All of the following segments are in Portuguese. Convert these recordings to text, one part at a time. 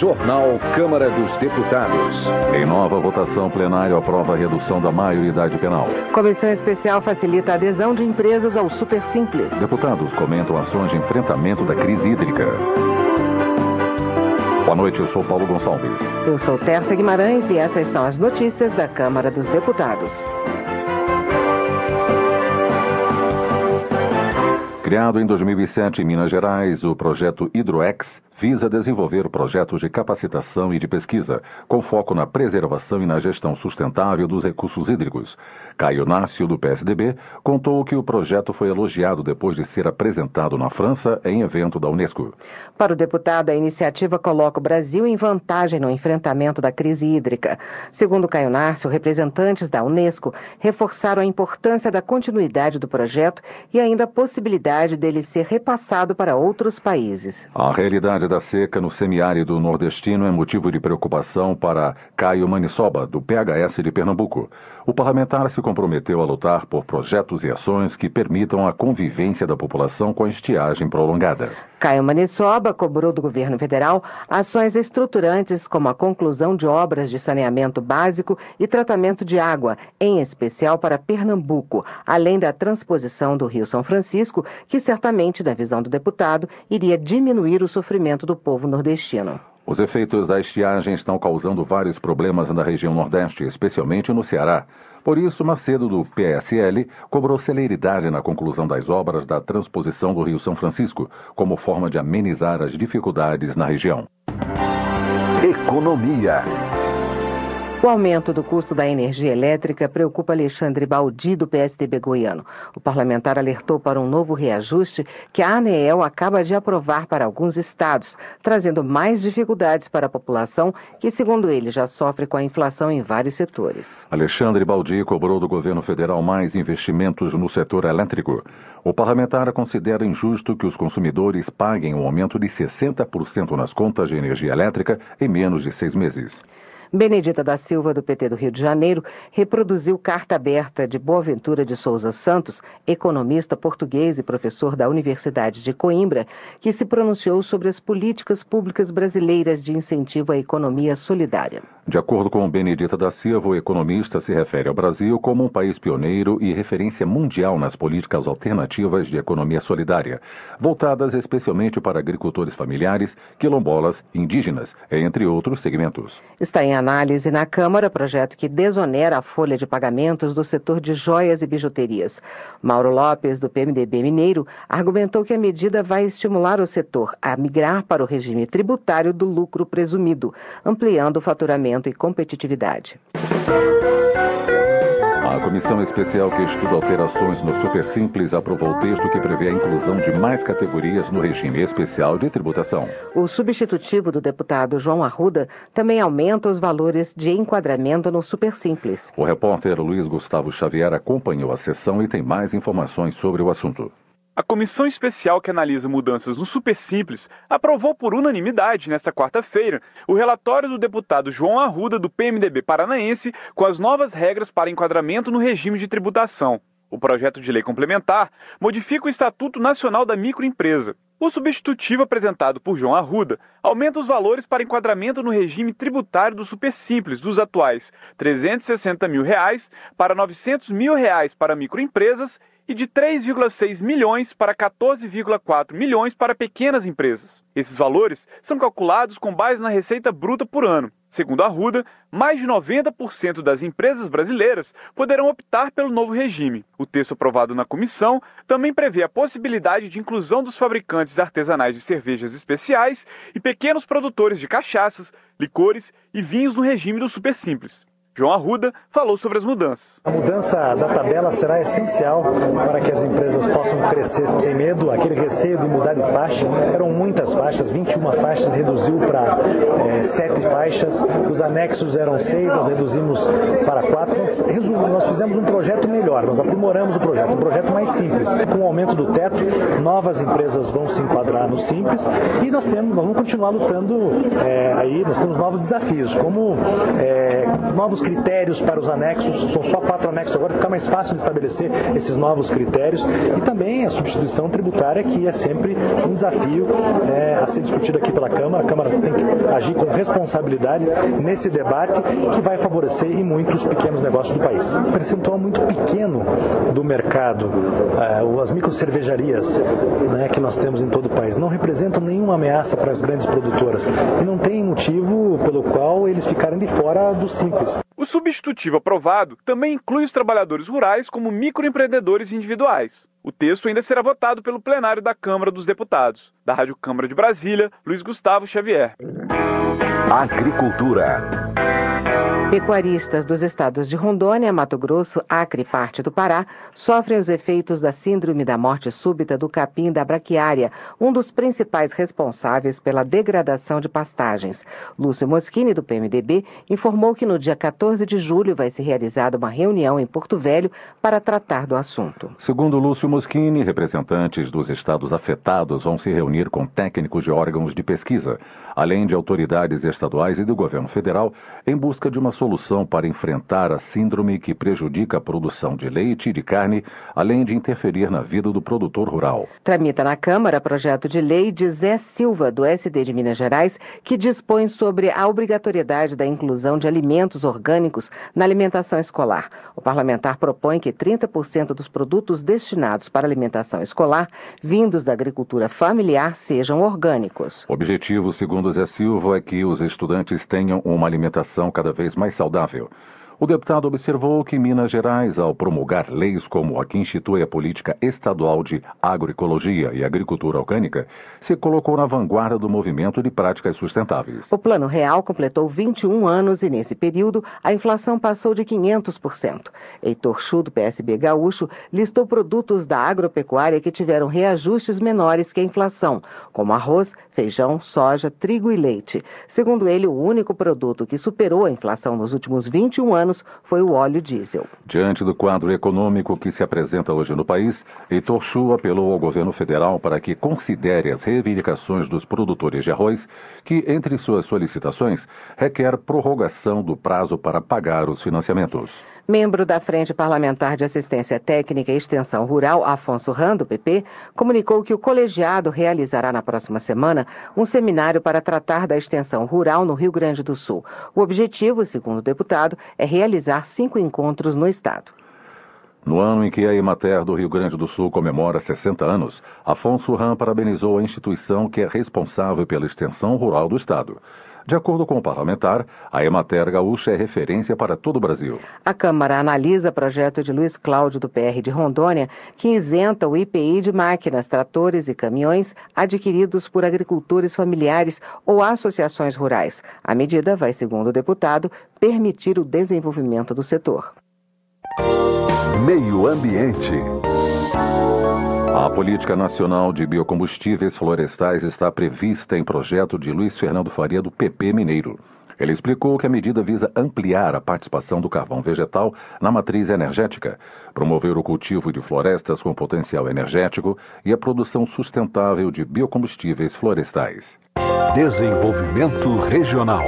Jornal Câmara dos Deputados. Em nova votação, plenário aprova a redução da maioridade penal. Comissão especial facilita a adesão de empresas ao Super Simples. Deputados comentam ações de enfrentamento da crise hídrica. Boa noite, eu sou Paulo Gonçalves. Eu sou Tércia Guimarães e essas são as notícias da Câmara dos Deputados. Criado em 2007 em Minas Gerais, o projeto HidroX visa desenvolver projetos de capacitação e de pesquisa, com foco na preservação e na gestão sustentável dos recursos hídricos. Caio Nácio, do PSDB, contou que o projeto foi elogiado depois de ser apresentado na França em evento da Unesco. Para o deputado, a iniciativa coloca o Brasil em vantagem no enfrentamento da crise hídrica. Segundo Caio Nácio, representantes da Unesco reforçaram a importância da continuidade do projeto e ainda a possibilidade dele ser repassado para outros países. A realidade da seca no semiárido nordestino é motivo de preocupação para Caio Maniçoba, do PHS de Pernambuco. O parlamentar se comprometeu a lutar por projetos e ações que permitam a convivência da população com a estiagem prolongada. Caio Maniçoba cobrou do governo federal ações estruturantes como a conclusão de obras de saneamento básico e tratamento de água, em especial para Pernambuco, além da transposição do Rio São Francisco, que certamente, na visão do deputado, iria diminuir o sofrimento do povo nordestino. Os efeitos da estiagem estão causando vários problemas na região Nordeste, especialmente no Ceará. Por isso, Macedo, do PSL, cobrou celeridade na conclusão das obras da transposição do Rio São Francisco, como forma de amenizar as dificuldades na região. Economia. O aumento do custo da energia elétrica preocupa Alexandre Baldi, do PSDB goiano. O parlamentar alertou para um novo reajuste que a ANEEL acaba de aprovar para alguns estados, trazendo mais dificuldades para a população, que, segundo ele, já sofre com a inflação em vários setores. Alexandre Baldi cobrou do governo federal mais investimentos no setor elétrico. O parlamentar considera injusto que os consumidores paguem um aumento de 60% nas contas de energia elétrica em menos de 6 meses. Benedita da Silva, do PT do Rio de Janeiro, reproduziu carta aberta de Boaventura de Souza Santos, economista português e professor da Universidade de Coimbra, que se pronunciou sobre as políticas públicas brasileiras de incentivo à economia solidária. De acordo com Benedita da Silva, o economista se refere ao Brasil como um país pioneiro e referência mundial nas políticas alternativas de economia solidária, voltadas especialmente para agricultores familiares, quilombolas, indígenas, entre outros segmentos. Está em análise na Câmara projeto que desonera a folha de pagamentos do setor de joias e bijuterias. Mauro Lopes, do PMDB Mineiro, argumentou que a medida vai estimular o setor a migrar para o regime tributário do lucro presumido, ampliando o faturamento e competitividade. A comissão especial que estuda alterações no Super Simples aprovou o texto que prevê a inclusão de mais categorias no regime especial de tributação. O substitutivo do deputado João Arruda também aumenta os valores de enquadramento no Super Simples. O repórter Luiz Gustavo Xavier acompanhou a sessão e tem mais informações sobre o assunto. A comissão especial que analisa mudanças no Super Simples aprovou por unanimidade, nesta quarta-feira, o relatório do deputado João Arruda, do PMDB paranaense, com as novas regras para enquadramento no regime de tributação. O projeto de lei complementar modifica o Estatuto Nacional da Microempresa. O substitutivo apresentado por João Arruda aumenta os valores para enquadramento no regime tributário do Super Simples, dos atuais R$ 360 mil para R$ 900 mil para microempresas e de 3,6 milhões para 14,4 milhões para pequenas empresas. Esses valores são calculados com base na receita bruta por ano. Segundo Arruda, mais de 90% das empresas brasileiras poderão optar pelo novo regime. O texto aprovado na comissão também prevê a possibilidade de inclusão dos fabricantes artesanais de cervejas especiais e pequenos produtores de cachaças, licores e vinhos no regime do Super Simples. João Arruda falou sobre as mudanças. A mudança da tabela será essencial para que as empresas possam crescer sem medo. Aquele receio de mudar de faixa, eram muitas faixas, 21 faixas, reduziu para 7 faixas. Os anexos eram 6, nós reduzimos para 4. Nós fizemos um projeto melhor, nós aprimoramos o projeto, um projeto mais simples. Com o aumento do teto, novas empresas vão se enquadrar no Simples e nós vamos continuar lutando aí, nós temos novos desafios, como novos critérios para os anexos, são só 4 anexos agora, fica mais fácil de estabelecer esses novos critérios, e também a substituição tributária, que é sempre um desafio a ser discutido aqui pela Câmara. A Câmara tem que agir com responsabilidade nesse debate que vai favorecer e muito os pequenos negócios do país. Um percentual muito pequeno do mercado, as microcervejarias, né, que nós temos em todo o país, não representam nenhuma ameaça para as grandes produtoras e não tem motivo pelo qual eles ficarem de fora do Simples. O substitutivo aprovado também inclui os trabalhadores rurais como microempreendedores individuais. O texto ainda será votado pelo plenário da Câmara dos Deputados. Da Rádio Câmara de Brasília, Luiz Gustavo Xavier. Agricultura. Pecuaristas dos estados de Rondônia, Mato Grosso, Acre e parte do Pará sofrem os efeitos da síndrome da morte súbita do capim da braquiária, um dos principais responsáveis pela degradação de pastagens. Lúcio Moschini, do PMDB, informou que no dia 14 de julho vai ser realizada uma reunião em Porto Velho para tratar do assunto. Segundo Lúcio Moschini, representantes dos estados afetados vão se reunir com técnicos de órgãos de pesquisa, além de autoridades estaduais e do governo federal, em busca de uma solução para enfrentar a síndrome que prejudica a produção de leite e de carne, além de interferir na vida do produtor rural. Tramita na Câmara projeto de lei de Zé Silva, do SD de Minas Gerais, que dispõe sobre a obrigatoriedade da inclusão de alimentos orgânicos na alimentação escolar. O parlamentar propõe que 30% dos produtos destinados para alimentação escolar, vindos da agricultura familiar, sejam orgânicos. O objetivo, segundo Zé Silva, é que os estudantes tenham uma alimentação cada vez mais saudável. O deputado observou que Minas Gerais, ao promulgar leis como a que institui a política estadual de agroecologia e agricultura orgânica, se colocou na vanguarda do movimento de práticas sustentáveis. O Plano Real completou 21 anos e, nesse período, a inflação passou de 500%. Heitor Chu, do PSB gaúcho, listou produtos da agropecuária que tiveram reajustes menores que a inflação, como arroz, feijão, soja, trigo e leite. Segundo ele, o único produto que superou a inflação nos últimos 21 anos foi o óleo diesel. Diante do quadro econômico que se apresenta hoje no país, Heitor Chu apelou ao governo federal para que considere as reivindicações dos produtores de arroz, que, entre suas solicitações, requer prorrogação do prazo para pagar os financiamentos. Membro da Frente Parlamentar de Assistência Técnica e Extensão Rural, Afonso Ram, do PP, comunicou que o colegiado realizará na próxima semana um seminário para tratar da extensão rural no Rio Grande do Sul. O objetivo, segundo o deputado, é realizar 5 encontros no estado. No ano em que a Emater do Rio Grande do Sul comemora 60 anos, Afonso Ram parabenizou a instituição que é responsável pela extensão rural do estado. De acordo com o parlamentar, a Emater gaúcha é referência para todo o Brasil. A Câmara analisa projeto de Luiz Cláudio, do PR de Rondônia, que isenta o IPI de máquinas, tratores e caminhões adquiridos por agricultores familiares ou associações rurais. A medida vai, segundo o deputado, permitir o desenvolvimento do setor. Meio Ambiente. A Política Nacional de Biocombustíveis Florestais está prevista em projeto de Luiz Fernando Faria, do PP Mineiro. Ele explicou que a medida visa ampliar a participação do carvão vegetal na matriz energética, promover o cultivo de florestas com potencial energético e a produção sustentável de biocombustíveis florestais. Desenvolvimento regional.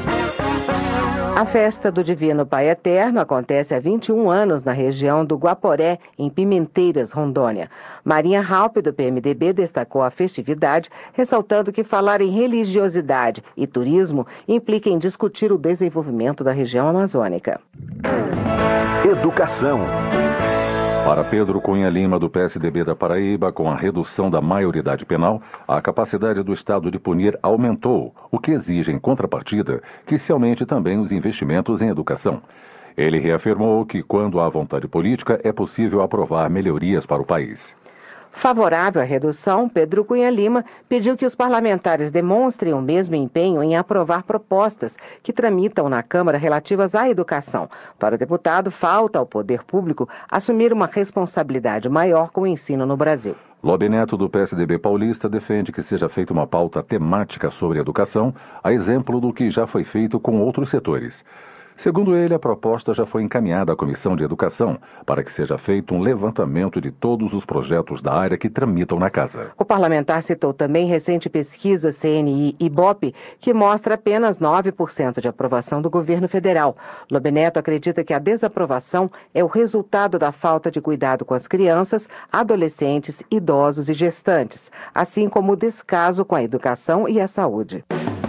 A festa do Divino Pai Eterno acontece há 21 anos na região do Guaporé, em Pimenteiras, Rondônia. Marinha Halpe, do PMDB, destacou a festividade, ressaltando que falar em religiosidade e turismo implica em discutir o desenvolvimento da região amazônica. Educação. Para Pedro Cunha Lima, do PSDB da Paraíba, com a redução da maioridade penal, a capacidade do Estado de punir aumentou, o que exige, em contrapartida, que se aumente também os investimentos em educação. Ele reafirmou que, quando há vontade política, é possível aprovar melhorias para o país. Favorável à redução, Pedro Cunha Lima pediu que os parlamentares demonstrem o mesmo empenho em aprovar propostas que tramitam na Câmara relativas à educação. Para o deputado, falta ao poder público assumir uma responsabilidade maior com o ensino no Brasil. Lobe Neto, do PSDB paulista, defende que seja feita uma pauta temática sobre educação, a exemplo do que já foi feito com outros setores. Segundo ele, a proposta já foi encaminhada à Comissão de Educação para que seja feito um levantamento de todos os projetos da área que tramitam na casa. O parlamentar citou também recente pesquisa CNI-Ibope, que mostra apenas 9% de aprovação do governo federal. Lobe Neto acredita que a desaprovação é o resultado da falta de cuidado com as crianças, adolescentes, idosos e gestantes, assim como o descaso com a educação e a saúde.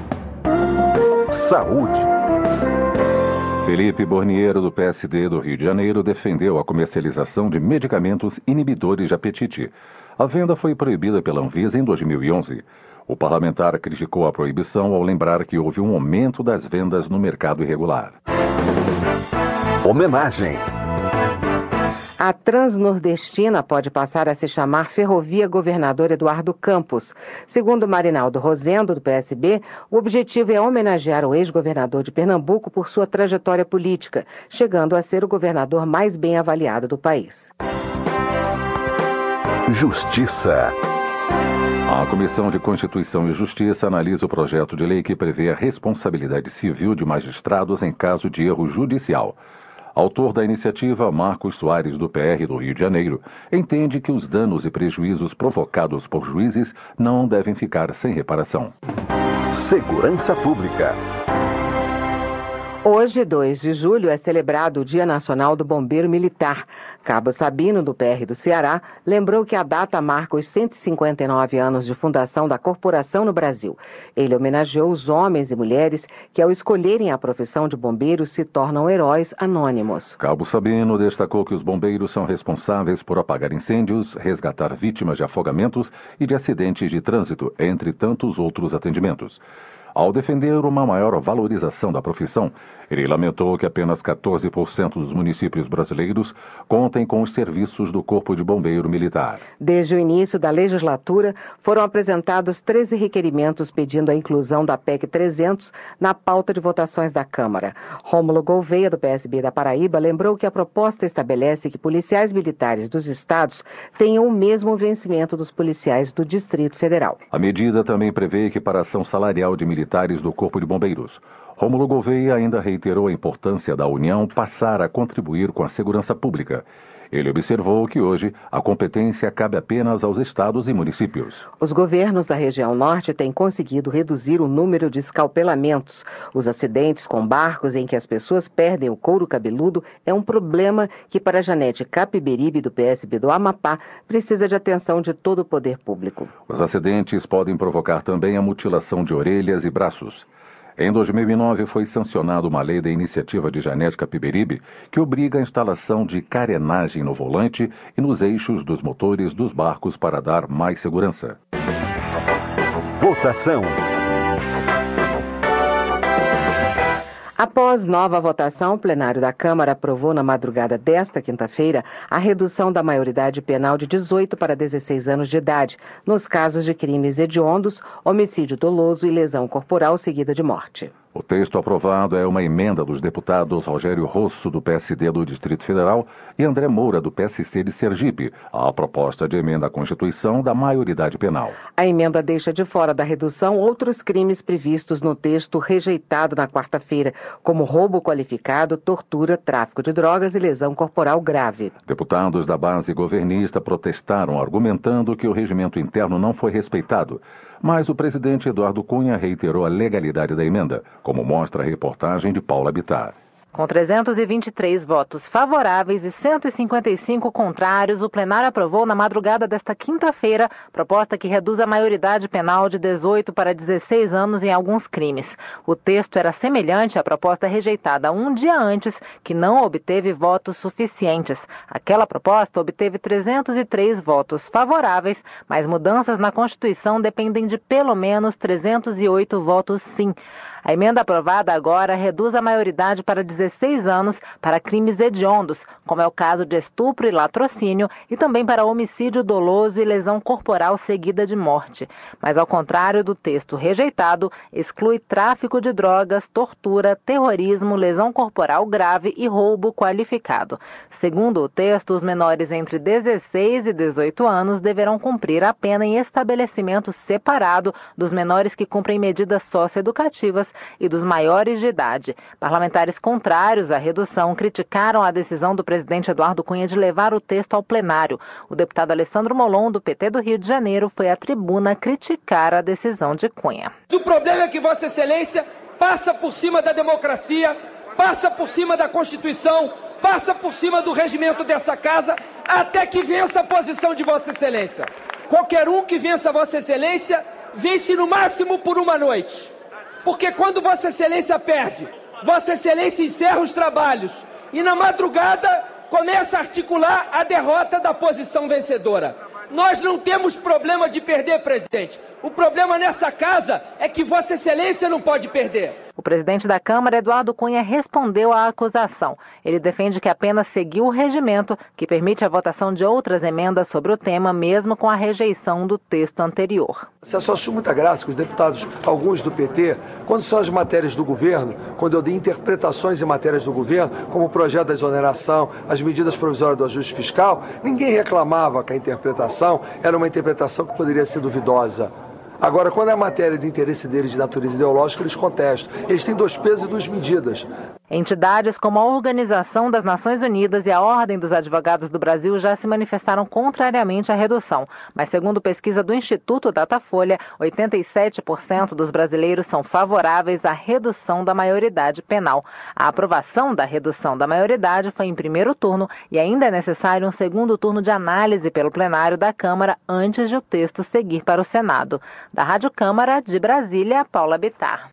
Saúde. Felipe Borniero, do PSD do Rio de Janeiro, defendeu a comercialização de medicamentos inibidores de apetite. A venda foi proibida pela Anvisa em 2011. O parlamentar criticou a proibição ao lembrar que houve um aumento das vendas no mercado irregular. Homenagem. A Transnordestina pode passar a se chamar Ferrovia Governador Eduardo Campos. Segundo Marinaldo Rosendo, do PSB, o objetivo é homenagear o ex-governador de Pernambuco por sua trajetória política, chegando a ser o governador mais bem avaliado do país. Justiça. A Comissão de Constituição e Justiça analisa o projeto de lei que prevê a responsabilidade civil de magistrados em caso de erro judicial. Autor da iniciativa, Marcos Soares, do PR do Rio de Janeiro, entende que os danos e prejuízos provocados por juízes não devem ficar sem reparação. Segurança Pública. Hoje, 2 de julho, é celebrado o Dia Nacional do Bombeiro Militar. Cabo Sabino, do PR do Ceará, lembrou que a data marca os 159 anos de fundação da corporação no Brasil. Ele homenageou os homens e mulheres que, ao escolherem a profissão de bombeiros, se tornam heróis anônimos. Cabo Sabino destacou que os bombeiros são responsáveis por apagar incêndios, resgatar vítimas de afogamentos e de acidentes de trânsito, entre tantos outros atendimentos. Ao defender uma maior valorização da profissão, ele lamentou que apenas 14% dos municípios brasileiros contem com os serviços do Corpo de Bombeiro Militar. Desde o início da legislatura, foram apresentados 13 requerimentos pedindo a inclusão da PEC 300 na pauta de votações da Câmara. Rômulo Gouveia, do PSB da Paraíba, lembrou que a proposta estabelece que policiais militares dos estados tenham o mesmo vencimento dos policiais do Distrito Federal. A medida também prevê equiparação salarial de militares do Corpo de Bombeiros. Rômulo Gouveia ainda reiterou a importância da União passar a contribuir com a segurança pública. Ele observou que hoje a competência cabe apenas aos estados e municípios. Os governos da região norte têm conseguido reduzir o número de escalpelamentos. Os acidentes com barcos em que as pessoas perdem o couro cabeludo é um problema que, para Janete Capiberibe, do PSB do Amapá, precisa de atenção de todo o poder público. Os acidentes podem provocar também a mutilação de orelhas e braços. Em 2009, foi sancionada uma lei da iniciativa de Janete Capiberibe que obriga a instalação de carenagem no volante e nos eixos dos motores dos barcos para dar mais segurança. Votação. Após nova votação, o plenário da Câmara aprovou na madrugada desta quinta-feira a redução da maioridade penal de 18 para 16 anos de idade, nos casos de crimes hediondos, homicídio doloso e lesão corporal seguida de morte. O texto aprovado é uma emenda dos deputados Rogério Rosso, do PSD do Distrito Federal, e André Moura, do PSC de Sergipe, à proposta de emenda à Constituição da maioridade penal. A emenda deixa de fora da redução outros crimes previstos no texto rejeitado na quarta-feira, como roubo qualificado, tortura, tráfico de drogas e lesão corporal grave. Deputados da base governista protestaram, argumentando que o regimento interno não foi respeitado. Mas o presidente Eduardo Cunha reiterou a legalidade da emenda, como mostra a reportagem de Paula Bittar. Com 323 votos favoráveis e 155 contrários, o plenário aprovou na madrugada desta quinta-feira proposta que reduz a maioridade penal de 18 para 16 anos em alguns crimes. O texto era semelhante à proposta rejeitada um dia antes, que não obteve votos suficientes. Aquela proposta obteve 303 votos favoráveis, mas mudanças na Constituição dependem de pelo menos 308 votos sim. A emenda aprovada agora reduz a maioridade para 16 anos para crimes hediondos, como é o caso de estupro e latrocínio, e também para homicídio doloso e lesão corporal seguida de morte. Mas, ao contrário do texto rejeitado, exclui tráfico de drogas, tortura, terrorismo, lesão corporal grave e roubo qualificado. Segundo o texto, os menores entre 16 e 18 anos deverão cumprir a pena em estabelecimento separado dos menores que cumprem medidas socioeducativas e dos maiores de idade. Parlamentares contrários à redução criticaram a decisão do presidente Eduardo Cunha de levar o texto ao plenário. O deputado Alessandro Molon, do PT do Rio de Janeiro, foi à tribuna criticar a decisão de Cunha. O problema é que Vossa Excelência passa por cima da democracia, passa por cima da Constituição, passa por cima do regimento dessa casa, até que vença a posição de Vossa Excelência. Qualquer um que vença Vossa Excelência, vence no máximo por uma noite. Porque quando Vossa Excelência perde, Vossa Excelência encerra os trabalhos e na madrugada começa a articular a derrota da posição vencedora. Nós não temos problema de perder, presidente. O problema nessa casa é que Vossa Excelência não pode perder. O presidente da Câmara, Eduardo Cunha, respondeu à acusação. Ele defende que apenas seguiu o regimento, que permite a votação de outras emendas sobre o tema, mesmo com a rejeição do texto anterior. Você só achou muita graça que os deputados, alguns do PT, quando são as matérias do governo, quando eu dei interpretações em matérias do governo, como o projeto da exoneração, as medidas provisórias do ajuste fiscal, ninguém reclamava que a interpretação era uma interpretação que poderia ser duvidosa. Agora, quando é a matéria de interesse deles de natureza ideológica, eles contestam. Eles têm 2 pesos e 2 medidas. Entidades como a Organização das Nações Unidas e a Ordem dos Advogados do Brasil já se manifestaram contrariamente à redução. Mas, segundo pesquisa do Instituto Datafolha, 87% dos brasileiros são favoráveis à redução da maioridade penal. A aprovação da redução da maioridade foi em primeiro turno e ainda é necessário um segundo turno de análise pelo plenário da Câmara antes de o texto seguir para o Senado. Da Rádio Câmara de Brasília, Paula Bittar.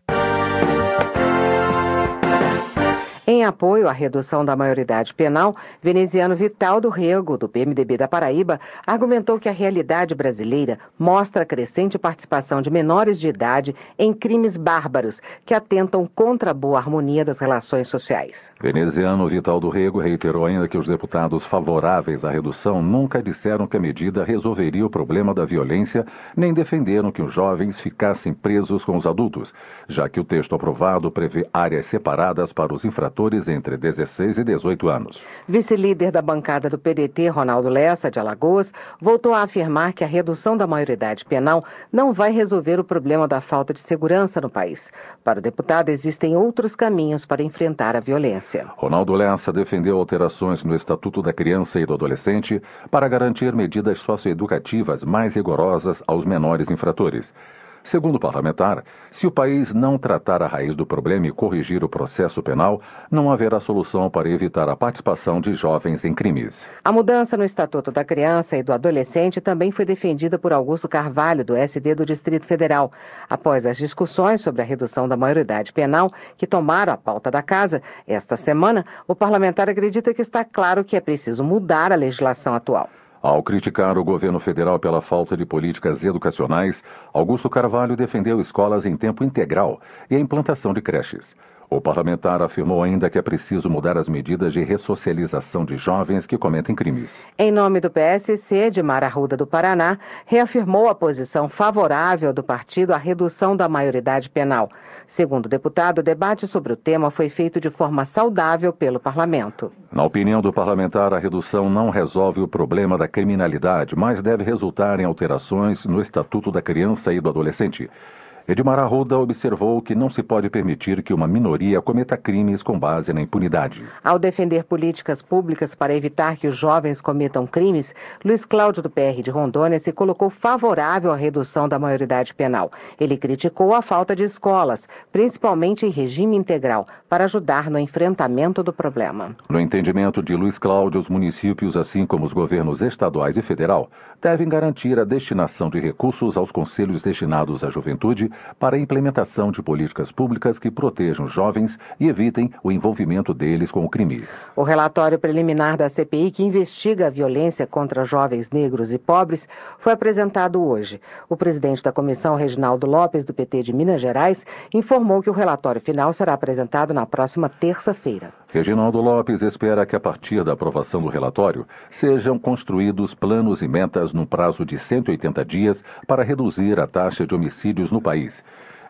Em apoio à redução da maioridade penal, veneziano Vital do Rego, do PMDB da Paraíba, argumentou que a realidade brasileira mostra a crescente participação de menores de idade em crimes bárbaros que atentam contra a boa harmonia das relações sociais. Veneziano Vital do Rego reiterou ainda que os deputados favoráveis à redução nunca disseram que a medida resolveria o problema da violência, nem defenderam que os jovens ficassem presos com os adultos, já que o texto aprovado prevê áreas separadas para os infratores entre 16 e 18 anos. Vice-líder da bancada do PDT, Ronaldo Lessa, de Alagoas, voltou a afirmar que a redução da maioridade penal não vai resolver o problema da falta de segurança no país. Para o deputado, existem outros caminhos para enfrentar a violência. Ronaldo Lessa defendeu alterações no Estatuto da Criança e do Adolescente para garantir medidas socioeducativas mais rigorosas aos menores infratores. Segundo o parlamentar, se o país não tratar a raiz do problema e corrigir o processo penal, não haverá solução para evitar a participação de jovens em crimes. A mudança no Estatuto da Criança e do Adolescente também foi defendida por Augusto Carvalho, do SD do Distrito Federal. Após as discussões sobre a redução da maioridade penal que tomaram a pauta da casa, esta semana, o parlamentar acredita que está claro que é preciso mudar a legislação atual. Ao criticar o governo federal pela falta de políticas educacionais, Augusto Carvalho defendeu escolas em tempo integral e a implantação de creches. O parlamentar afirmou ainda que é preciso mudar as medidas de ressocialização de jovens que cometem crimes. Em nome do PSC, Edmar Arruda do Paraná reafirmou a posição favorável do partido à redução da maioridade penal. Segundo o deputado, o debate sobre o tema foi feito de forma saudável pelo parlamento. Na opinião do parlamentar, a redução não resolve o problema da criminalidade, mas deve resultar em alterações no Estatuto da Criança e do Adolescente. Edmar Arruda observou que não se pode permitir que uma minoria cometa crimes com base na impunidade. Ao defender políticas públicas para evitar que os jovens cometam crimes, Luiz Cláudio, do PR de Rondônia, se colocou favorável à redução da maioridade penal. Ele criticou a falta de escolas, principalmente em regime integral, para ajudar no enfrentamento do problema. No entendimento de Luiz Cláudio, os municípios, assim como os governos estaduais e federal, devem garantir a destinação de recursos aos conselhos destinados à juventude para a implementação de políticas públicas que protejam jovens e evitem o envolvimento deles com o crime. O relatório preliminar da CPI, que investiga a violência contra jovens negros e pobres, foi apresentado hoje. O presidente da comissão, Reginaldo Lopes, do PT de Minas Gerais, informou que o relatório final será apresentado na próxima terça-feira. Reginaldo Lopes espera que, a partir da aprovação do relatório, sejam construídos planos e metas num prazo de 180 dias para reduzir a taxa de homicídios no país.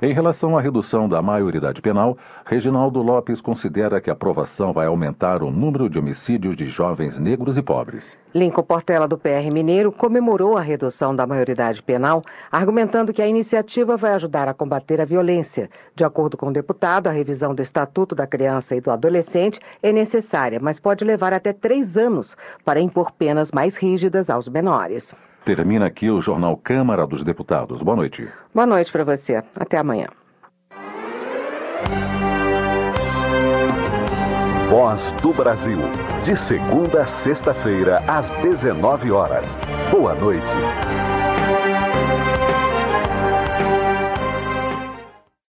Em relação à redução da maioridade penal, Reginaldo Lopes considera que a aprovação vai aumentar o número de homicídios de jovens negros e pobres. Lincoln Portela, do PR Mineiro, comemorou a redução da maioridade penal, argumentando que a iniciativa vai ajudar a combater a violência. De acordo com o deputado, a revisão do Estatuto da Criança e do Adolescente é necessária, mas pode levar até 3 anos para impor penas mais rígidas aos menores. Termina aqui o Jornal Câmara dos Deputados. Boa noite. Boa noite para você. Até amanhã. Voz do Brasil. De segunda a sexta-feira, às 19 horas. Boa noite.